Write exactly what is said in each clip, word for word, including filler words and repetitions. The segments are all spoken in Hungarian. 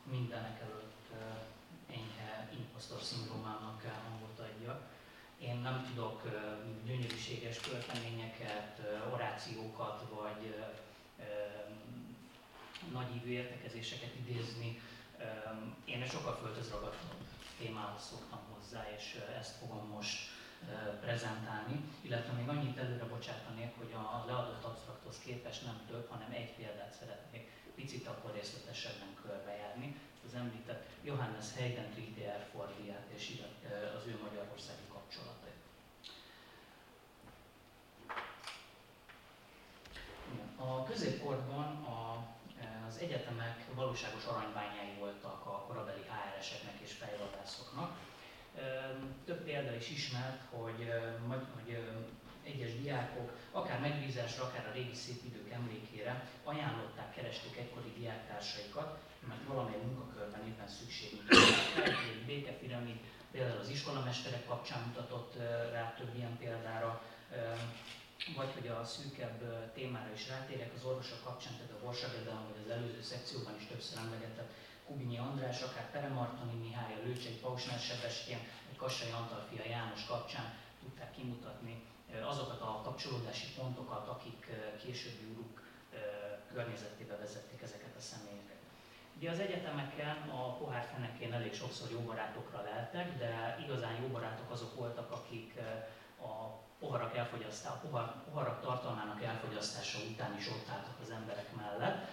mindenek előtt enyhe imposztor szindrómának kell hangot adjak. Én nem tudok gyönyörűséges költeményeket, orációkat vagy nagyívű értekezéseket idézni. Én egy sokkal földhözragadtabb témához szoktam hozzá, és ezt fogom most prezentálni, illetve még annyit előre bocsátanék, hogy a leadott absztrakthoz képest nem több, hanem egy példát szeretnék picit akkor részletesebben körbejárni. Az említett Johannes Heidenreich der Erfordiát és az ő magyarországi kapcsolatai. A középkorban a, az egyetemek valóságos aranybányái voltak a korabeli há er eseknek és fejvadászoknak. Több példa is ismert, hogy, hogy egyes diákok akár megbízásra, akár a régi szép idők emlékére ajánlották, keresték egykori diáktársaikat, mert valamely munkakörben éppen szükségük volt. Egy békepiramid például az iskolamesterek kapcsán mutatott rá több ilyen példára, vagy hogy a szűkebb témára is rátérek, az orvosok kapcsán, tehát a Borsagedelem, vagy az előző szekcióban is többször emlegetett Kubinyi András, akár Peremartoni Mihály, a Lőcsei Pausner Sebestyén, vagy Kassai Antal fia János kapcsán tudták kimutatni azokat a kapcsolódási pontokat, akik későbbi uruk környezetébe vezették ezeket a személyeket. Ugye az egyetemeken a pohár fenekén elég sokszor jó barátokra leltek, de igazán jó barátok azok voltak, akik a poharak, elfogyasztá, a pohar, poharak tartalmának elfogyasztása után is ott álltak az emberek mellett.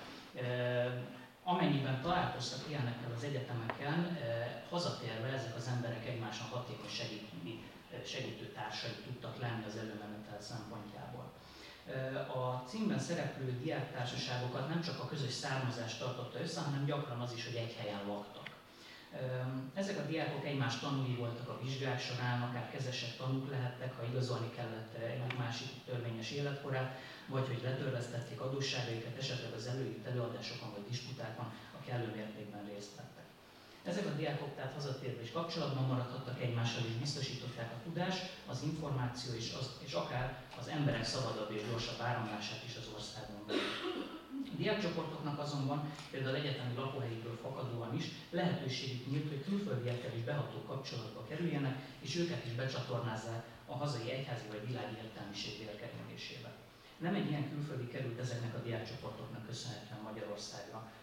Amennyiben találkoztak ilyenekkel az egyetemeken, hazatérve ezek az emberek egymásnak hatékony segítő, segítő társai tudtak lenni az előmenetel szempontjából. A címben szereplő diáktársaságokat nem csak a közös származás tartotta össze, hanem gyakran az is, hogy egy helyen laktak. Ezek a diákok egymás tanúi voltak a vizsgák során, akár kezesek tanúk lehettek, ha igazolni kellett egyik másik törvényes életkorát, vagy hogy letörlesztették adósságaikat, esetleg az előírt előadásokon vagy disputákon a kellő mértékben részt vettek. Ezek a diákok tehát hazatérve is kapcsolatban maradhattak egymással, és biztosították a tudás, az információ és, az, és akár az emberek szabadabb és gyorsabb áramlását is az országon belül. A diákcsoportoknak azonban, például egyetemi lakóhelyükből fakadóan is lehetőségük nyílt, hogy külföldiekkel is beható kapcsolatba kerüljenek, és őket is becsatornázzák a hazai egyházi vagy világi értelmiség vérkeringésébe. Nem egy ilyen külföldi került ezeknek a diákcsoportoknak köszönhetően Magyarországra,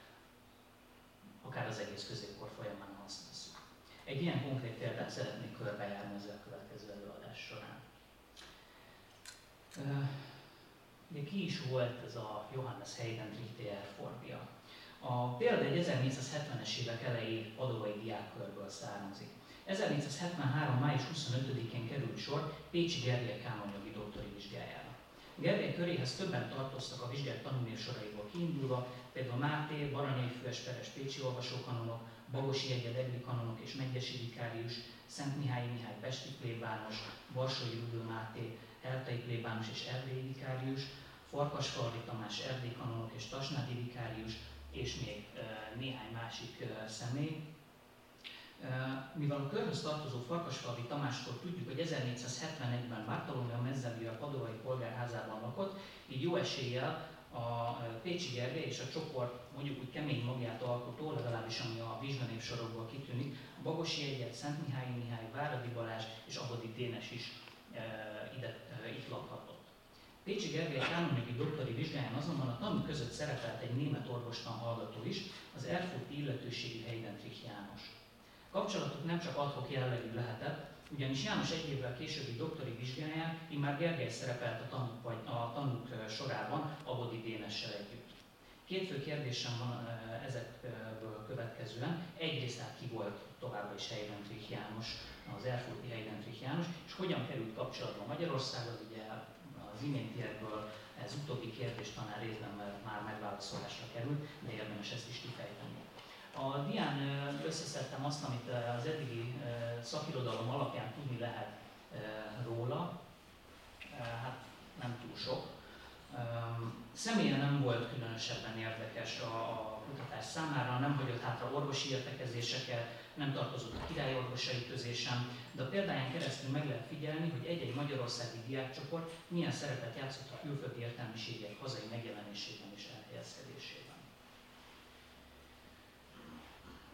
akár az egész középkor folyamán, ha azt tesszük. Egy ilyen konkrét példát szeretnék körbejárni ezzel a következő előadás során. Ugye ki is volt ez a Johannes Heidenreich der Erfordia? A példa egy ezernégyszázhetvenes évek elejé padovai diákkörből származik. ezernégyszázhetvenhárom. május huszonötödikén került sor Pécsi Gergely kánonjogi doktori vizsgájára. Gergely köréhez többen tartoztak a vizsgák tanulmánysoraiból kiindulva, például Máté, Baranyai Füves-Peres pécsi olvasókanonok, Bagosi Eged egri kanonok és Megyesi vikárius, Szentmihályi Mihály pesti plébános, Barsói Rudl Máté, Eltai plébános és erdélyi vikárius, Farkasfalvi Tamás erdélyi kanonok és Tasnádi vikárius, és még e, néhány másik e, személy. E, mivel a körhöz tartozó Farkasfalvi Tamástól tudjuk, hogy ezernégyszázhetvenegyben Bartolomeo Mezzavi a padovai polgárházában lakott, így jó eséllyel a Pécsi Gergely és a csoport mondjuk úgy kemény magját alkotó, legalábbis ami a vizsganévsorokból kitűnik, Bagosi Egyed, Szentmihályi Mihály, Váradi Balázs és Abodi Dénes is e, ide, e, itt lakhatott. Pécsi Gergely kánonjogi doktori vizsgáján azonban a tanúk között szerepelt egy német orvostan hallgató is, az erfurti illetőségű Heidenreich János. Kapcsolatuk nem csak ad hoc jellegű lehetett, ugyanis János egy évvel későbbi doktori vizsgáján immár Gergely szerepelt a tanúk, vagy a tanúk sorában Abodi Dénessel együtt. Két fő kérdésem van ezekből következően. Egyrészt hát ki volt továbbra is Heidenreich János, az erfurti Heidenreich János, és hogyan került kapcsolatba Magyarországgal, ugye az iméntiekből ez utóbbi kérdés talán részben már megválaszolásra került, de érdemes ezt is kifejteni. A dián összeszedtem azt, amit az eddigi szakirodalom alapján tudni lehet róla, hát nem túl sok. Személyen nem volt különösebben érdekes a kutatás számára, nem hagyott hátra orvosi értekezéseket, nem tartozott a királyorvosai közé sem, de a példáján keresztül meg lehet figyelni, hogy egy-egy magyarországi diákcsoport milyen szerepet játszott a külföldi értelmiségek hazai megjelenésében és elhelyezkedésében.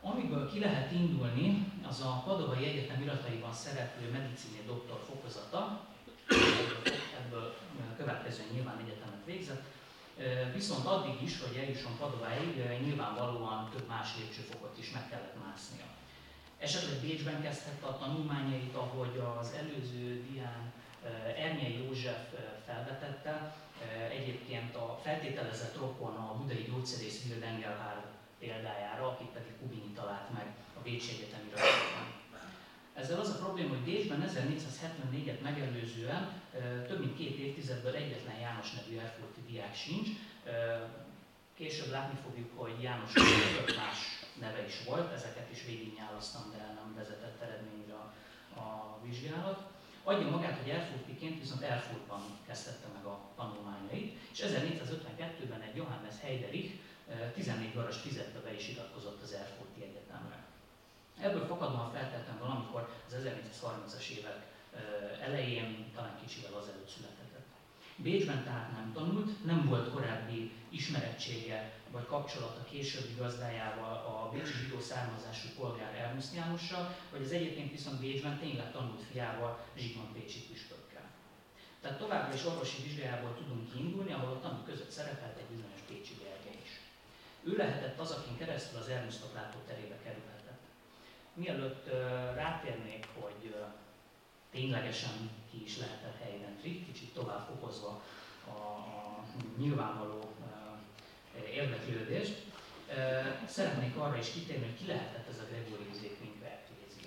amiből ki lehet indulni, az a Padovai Egyetem irataiban szereplő medicini doktor fokozata, ebből következően nyilván egyetemet végzett, viszont addig is, hogy eljusson Padováig, nyilvánvalóan több más lépcsőfokot is meg kellett másznia. Esetleg Bécsben kezdhette a tanulmányait, ahogy az előző dián Ernyei József felvetette, egyébként a feltételezett rokon a budai gyógyszerész Wild Engelhard példájára, akit pedig Kubinyi talált meg a Bécsi Egyetem irataiban. Ezzel az a probléma, hogy Bécsben ezernégyszázhetvennégyet megelőzően több mint két évtizedből egyetlen János nevű erfurti diák sincs. Később látni fogjuk, hogy János több más neve is volt, ezeket is végignyálasztam, de nem vezetett eredményre a vizsgálat. Adja magát, hogy erfurtiként viszont Erfurtban kezdette meg a tanulmányait, és ezernégyszázötvenkettőben egy Johannes Heiderich tizennégy garast fizetve be is iratkozott az Erfurti Egyetemre. Ebből fakadóan feltettem valamikor az ezernégyszázharmincas évek elején, talán kicsivel azelőtt született. Bécsben tehát nem tanult, nem volt korábbi ismerettsége vagy kapcsolata későbbi gazdájával, a bécsi zsidó származású polgár Ernst Jánossal, vagy az egyébként viszont Bécsben tényleg tanult fiával, Zsigmond pécsi püspökkel. Tehát továbbra is orvosi vizsgájából tudunk kiindulni, ahol a tanúk között szerepelt egy bizonyos Pécsi Gergely is. Ő lehetett az, akin keresztül az Ernstok látóterébe kerülhetett. Mielőtt uh, rátérnék, hogy uh, ténylegesen ki is lehetett Heidenreich, kicsit tovább fokozva a, a nyilvánvaló uh, érdeklődést, uh, szeretnék arra is kitérni, hogy ki lehetett ez a Gregorius Equinque Ecclesia.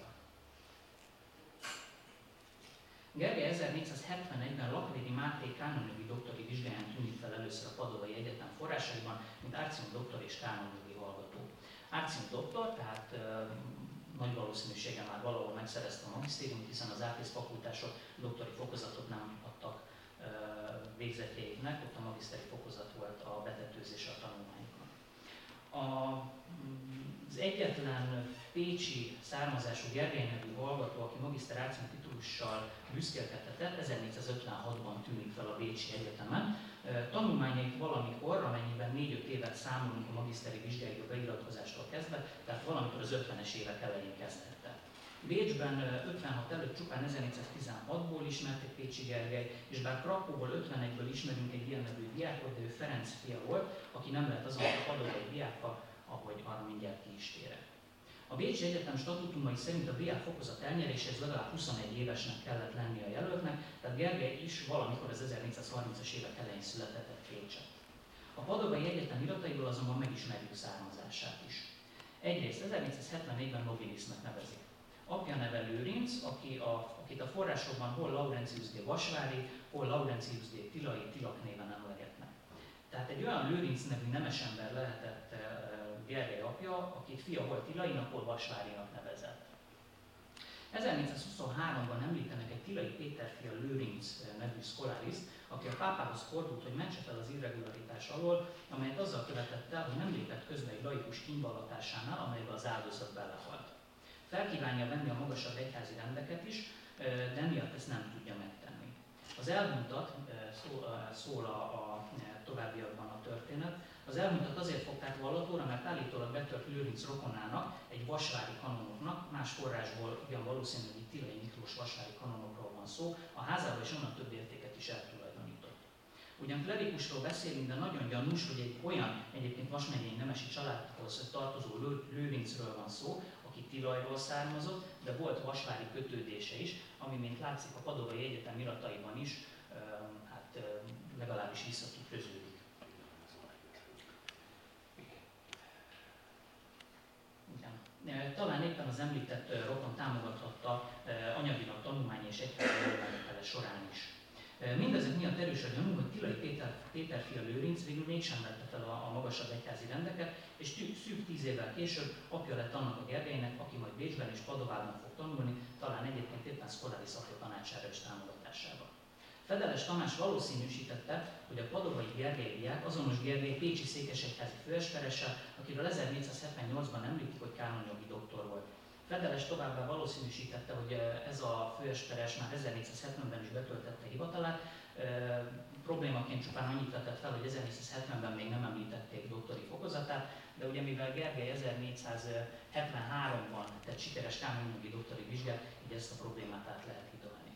Gergely ezernégyszázhetvenegyben Lakvédi Máté kánonjogi doktori vizsgáján tűnik fel először a Padovai Egyetem forrásaiban, mint Artium doktor és kánonjogi hallgató. Artium doktor, tehát uh, nagy valószínűséggel már valahol megszerezte a magisztériumot, hiszen az ártész fakultások doktori fokozatot nem adtak uh, végzetjeiknek, ott a magiszteri fokozat volt a betetőzése a tanulmányoknak. A, az egyetlen pécsi származású Gergely nevű hallgató, aki magiszterációs titulussal büszkélkedhetett, ezernégyszázötvenhatban tűnik fel a Bécsi Egyetemen. Tanulmányait valamikor, amennyiben négy-öt évet számolunk a magiszteri vizsgáiról beiratkozástól kezdve, tehát valamikor az ötvenes évek elején kezdhette. Bécsben ötvenhat előtt csupán ezernégyszáztizenhatból ismerték Pécsi Gergely, és bár Krakóból ötvenegyből ismerünk egy ilyen nevű diákot, de ő Ferenc fia volt, aki nem lett azon a padovai diáka, ahogy arra mindjárt ki is térek. A Bécsi Egyetem statutumai szerint a diák fokozat elnyeréséhez legalább huszonegy évesnek kellett lennie a jelöltnek, tehát Gergely is valamikor az ezernégyszázharmincas évek elején született Pécset. A Padovai Egyetem irataiból azonban megismerjük származását is. Egyrészt ezernégyszázhetvennégyben nobilisnek nevezik. Apja neve Lőrinc, aki a, akit a forrásokban hol Laurentius D. Vasvári, hol Laurentius D. Tilai Tilak néven emlegetnek. Tehát egy olyan Lőrinc nevű nemesember lehetett Gergely apja, akit fia volt Tilainak, hol Vasvárinak nevezett. ezernégyszázhuszonháromban említenek egy Tilai Péter fia Lőrinc nevű szkoláriszt, aki a pápához fordult, hogy mentse fel az irregularitás alól, amelyet azzal követett el, hogy nem lépett közbe egy laikus kínvallatásánál, amelyben az áldozat belehalt. Felkívánja venni a magasabb egyházi rendeket is, de miatt ezt nem tudja megtenni. Az elhunytat, szól a, a továbbiakban a történet, az elhunytat azért fogták vallatóra, mert állítólag betört Lőrinc rokonának, egy vasvári kanonoknak, más forrásból ugyan valószínűleg egy Tilai Miklós vasvári kanonokról van szó, a házába és onnan több értéket is eltulajdonított. Ugyan klerikusról beszélünk, de nagyon gyanús, hogy egy olyan, egyébként Vas megyei nemesi családhoz tartozó Lőrincről van szó, aki Tilajról származott, de volt vasvári kötődése is, ami, mint látszik, a Padovai Egyetem irataiban is hát, legalábbis visszatükröződik. Talán éppen az említett rokon támogathatta anyagilag tanulmányi és egyházi előmenetelé során is. Mindezek miatt erős a gyanú, hogy Tilai Péter, Péter fia Lőrinc végül mégsem vette fel a, a magasabb egyházi rendeket, és szűk tíz évvel később apja lett annak a Gergelynek, aki majd Bécsben és Padovában fog tanulni, talán egyébként éppen szkolári szakja tanácsára és támogatásába. Fedeles Tamás valószínűsítette, hogy a padovai Gergely diák azonos Gergely pécsi székesegyházi főesperessel, akiről ezernégyszázhetvennyolcban említik, hogy kánonjogi doktor volt. Fedeles továbbá valószínűsítette, hogy ez a főesperes már ezernégyszázhetvenben is betöltette hivatalát. Problémaként csupán annyit vetett fel, hogy ezernégyszázhetvenben még nem említették doktori fokozatát, de ugye mivel Gergely ezernégyszázhetvenháromban tett sikeres káményjogi doktori vizsgát, így ezt a problémát át lehet hidalni.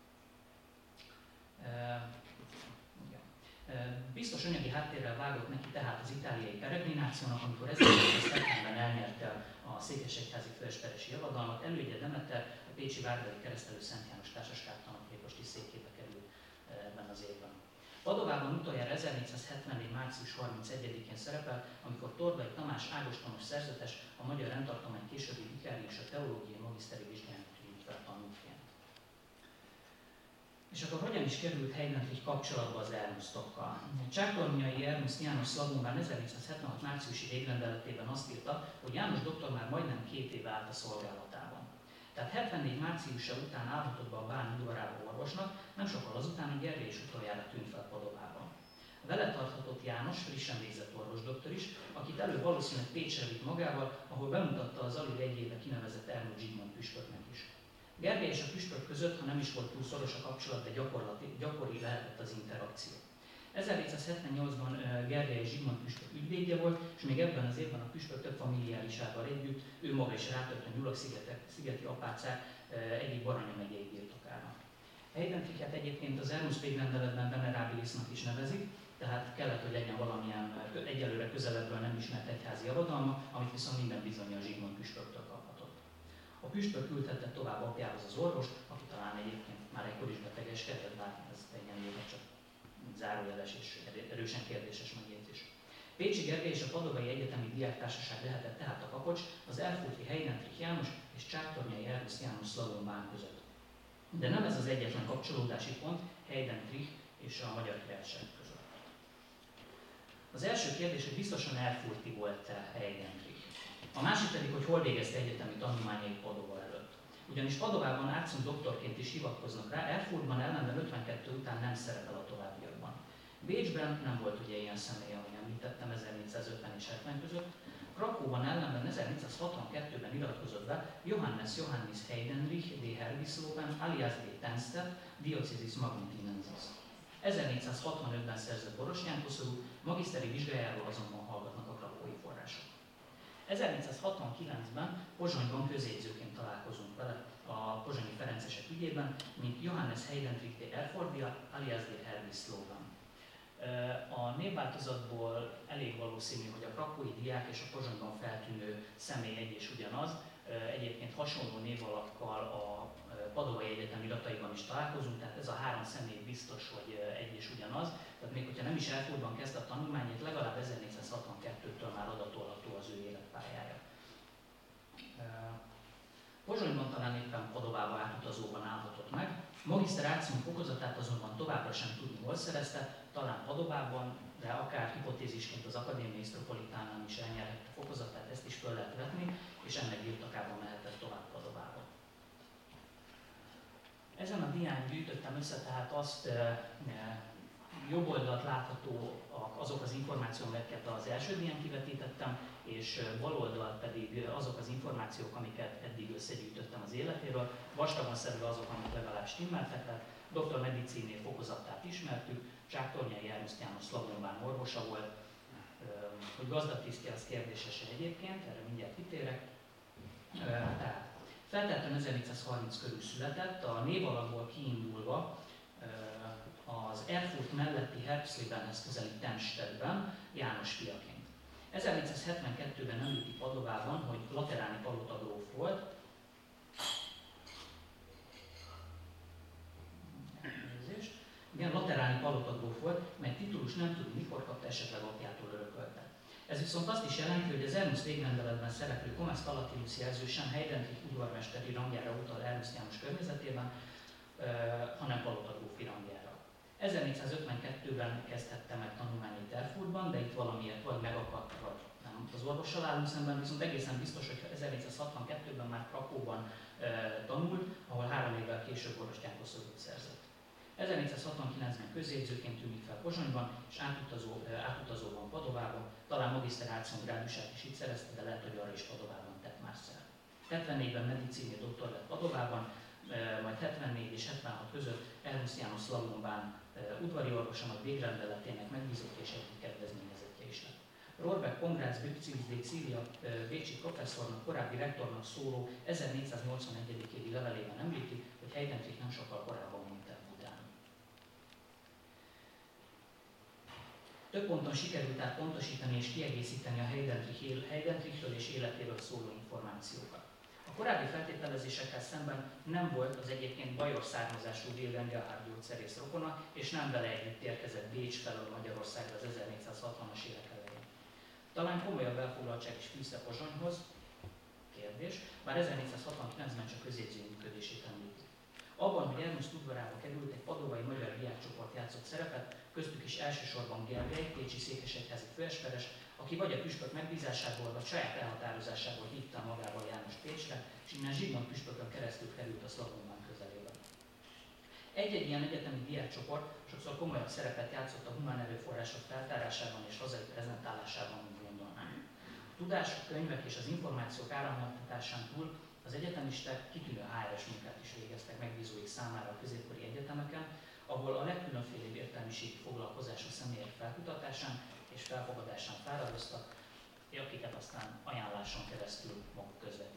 Biztos anyagi háttérrel vágott neki tehát az itáliai peregrinációnak, amikor ezernégyszázhetvenben elnyerte a székesegyházi főesperesi javadalmat, elődje Demeter a pécsi Vármegyi Keresztelő Szent János Társaság tanúprékosti székébe került ebben az évben. Padovában utoljára ezernégyszázhetvennégy. március harmincegyedikén szerepel, amikor Tordai Tamás ágostonos szerzetes a Magyar Rendtartomány későbbi vikáriusa teológiai magiszteri vizsgáján tűnt fel tanúként. És akkor hogyan is került Heidenreich kapcsolatba az Ernstokkal? Csáktornyai Ernst János Szlavónban ezernégyszázhetvenhat. márciusi végrendeletében azt írta, hogy János doktor már majdnem két éve állt a szolgálatában. Tehát hetvennégy. márciusa után állhatott be a Bán udvarába orvosnak, nem sokkal azután, hogy Gergely is utoljára tűnt fel Padovában. Vele tarthatott János, frissen végzett orvosdoktor is, akit előbb valószínűleg Pécsre vitt magával, ahol bemutatta az alig egy éve kinevezett Ernő Zsigmond püspöknek is. Gergely és a püspök között, ha nem is volt túl szoros a kapcsolat, de gyakori lehetett az interakció. ezernégyszázhetvennyolcban Gergely és Zsigmond püspök ügyvédje volt, és még ebben az évben a püspök több familiárisával együtt ő maga is rátört a Nyulak-szigeti apácák egyik Baranya megyei birtokára. Heidenreichet egyébként az Ernst végrendeletben venerabilisnak is nevezik, tehát kellett, hogy legyen valamilyen egyelőre közelebbről nem ismert egyházi javadalma, amit viszont minden bizonnyal Zsigmond püspöktől kaphatott. A püspök küldhette tovább apjához az orvost, aki talán egyébként már ekkor is betegeskedett, bár ez egyenlőre csak zárójeles és erősen kérdéses megjegyzés. Pécsi Gergely és a Padovai Egyetemi Diáktársaság lehetett tehát a kapocs az erfurti Heidenreich János és Csáktornyai Ernst János Szlavón Bán között. De nem ez az egyetlen kapcsolódási pont Heidenreich és a Magyar Királyság között. Az első kérdés, hogy biztosan erfurti volt-e Heidenreich. A másik pedig, hogy hol végezte egyetemi tanulmányait Padova előtt. Ugyanis Padovában átszont doktorként is hivatkoznak rá, Erfurtban ellenben ötvenkettő után nem szerepel a továbbiakban. Bécsben nem volt ugye ilyen személy, ahogy említettem, ezernégyszázötven és hetven között. Krakóban ellenben ezernégyszázhatvankettőben iratkozott be Johannes Johannis Heidenreich de Hervisloven alias de Tenstedt Diocésis Magnutinensis. ezernégyszázhatvanötben szerzett borostyán koszorú, magiszteri vizsgájáról azonban hallgatnak a krakói források. ezernégyszázhatvankilencben Pozsonyban közjegyzőként találkozunk vele a pozsonyi ferencesek ügyében, mint Johannes Heidenreich de Erfordia alias de Hervisloven. A névváltozatból elég valószínű, hogy a krakói diák és a Pozsonyban feltűnő személy egy és ugyanaz. Egyébként hasonló névalakkal a Padovai Egyetem irataiban is találkozunk, tehát ez a három személy biztos, hogy egy és ugyanaz. Tehát még hogyha nem is Erfurtban kezdte a tanulmányait, legalább ezernégyszázhatvankettőtől már adatolható az ő életpályája. Pozsonyban talán éppen Padovába átutazóban állhatott meg. Magiszterácium fokozatát azonban továbbra sem tudni, hol szerezte, talán Padovában, de akár hipotézisként az Akadémia Hisztropolitánán is elnyerhette fokozatát, ezt is föl lehet vetni, és ennek birtokában mehetett tovább Padovába. Ezen a dián gyűjtöttem össze tehát azt, e, e, jobb oldalt látható azok az információk, amiket az első dián kivetítettem, és bal oldalt pedig azok az információk, amiket eddig összegyűjtöttem az életéről. Vastagon szedve azok, amik legalább stimmeltek, tehát doktor mediciné fokozatát ismertük, Csáktornyai Ernst János Szlavón Bán orvosa volt, hogy gazdatisztje az kérdéses egyébként, erre mindjárt kitérek. Tehát feltettem ezernégyszázharminc körül született, a névalakból kiindulva az Erfurt melletti Herbstlebenhez közeli Tenstedtben János fiaként. ezernégyszázhetvenkettőben említi Padovában, hogy lateráni palotagróf volt. Igen, lateráni palotagróf volt, mely titulus nem tudni mikor kapta, esetleg apjától örökölte. Ez viszont azt is jelenti, hogy az Ernst végrendeletben szereplő Comes Palatinus jelző sem Heidenreich udvarmesteri rangjára utal Ernst János környezetében, hanem palotagrófi rangjára. ezernégyszázötvenkettőben kezdhette meg tanulmányait Erfurtban, de itt valamiért vagy megakadt, vagy nem az orvossal állunk szemben, viszont egészen biztos, hogy ezernégyszázhatvankettőben már Krakóban e, tanult, ahol három évvel később borostyánkoszorút szerzett. ezernégyszázhatvankilencben közjegyzőként tűnik fel Pozsonyban, és átutazó, e, átutazóban Padovában, talán magiszterácium grádusát is itt szerezte, de lehet, hogy arra is Padovában tett már szert. hetvennégyben medicini doktor lett Padovában, majd hetvennégy és hetvenhat között Ernstianus Lagunban udvari orvosa, majd végrendeletének megbízottja és egyik kedvezményezettje is lett. Rohrbeck Pongrácz Brüsszig Szília bécsi professzornak, korábbi rektornak szóló ezernégyszáznyolcvanegy. évi levelében említi, hogy Heidenreich nem sokkal korábban hunyt el Budán. Több ponton sikerült át pontosítani és kiegészíteni a Heidenreich, Heidenreichről és életéről szóló információkat. A korábbi feltételezésekkel szemben nem volt az egyébként bajor származású Wilhelm Gerhard gyógyszerész rokona, és nem vele együtt érkezett Bécs felől Magyarországra az ezernégyszázhatvanas évek elején. Talán komolyabb elfoglaltság is fűzte Pozsonyhoz, kérdés, bár ezernégyszázhatvankilencben csak közjegyző működését említi. Abban, hogy Ernst udvarába került, egy padovai magyar diákcsoport játszott szerepet, köztük is elsősorban Gergely, pécsi székesegyházi főesperes, aki vagy a püspök megbízásából, vagy saját elhatározásából hívta magával János Pécsre, és innen Zsigmond püspökön keresztül került a Szlavonban közelébe. Egy-egy ilyen egyetemi diákcsoport sokszor komolyabb szerepet játszott a humán erőforrások feltárásában és hazai prezentálásában, mint gondolnánk. A tudás, a könyvek és az információk áramlatásán túl az egyetemisták kitűnő há er es munkát is végeztek megbízóik számára a középkori egyetemeken, ahol a legkülönfélébb értelmiségi foglalkozású személyek felkutatásán és felfogadásán fáradoztak, akiket aztán ajánláson keresztül maguk közvetített.